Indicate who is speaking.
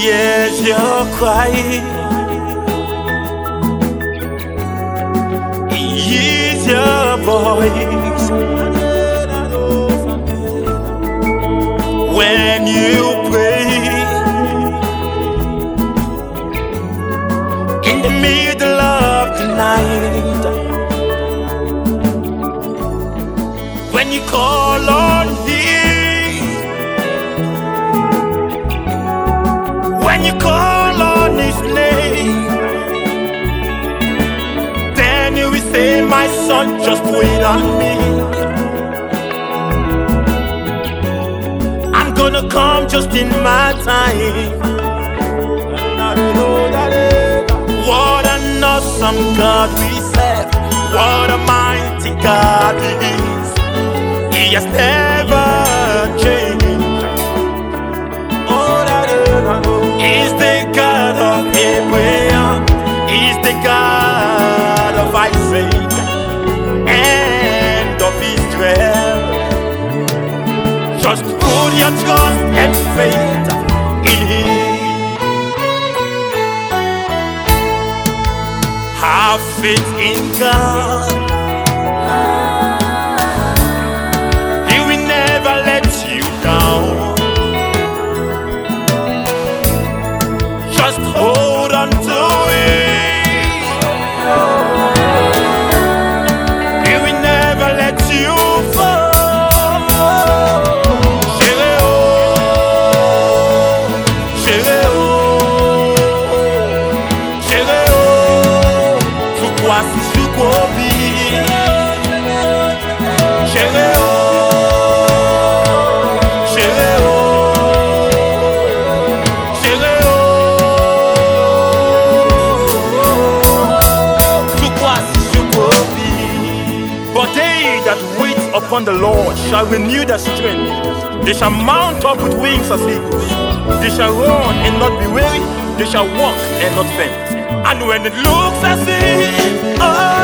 Speaker 1: hears your cry. He hears your voice when you pray in the middle of the night. When you call on Him, when you call on His name, then He will say, my son, just wait on me. I'm gonna come just in my time. What an awesome God we serve. What a mighty God He is. He has never changed. He's the God of Abraham. He's the God of Isaac and of Israel. Just put your trust and faith in Him. Have faith in God. He will never let you down. Just hold on to it. He will never let you fall. Chérie, oh, chérie, oh, chérie, oh. Pourquoi si je copie? Chérie, oh, chérie, oh, chérie, oh. Pourquoi si je copie? But they that wait upon the Lord shall renew their strength. They shall mount up with wings as eagles. They shall run and not be weary. They shall walk and not faint. And when it looks as if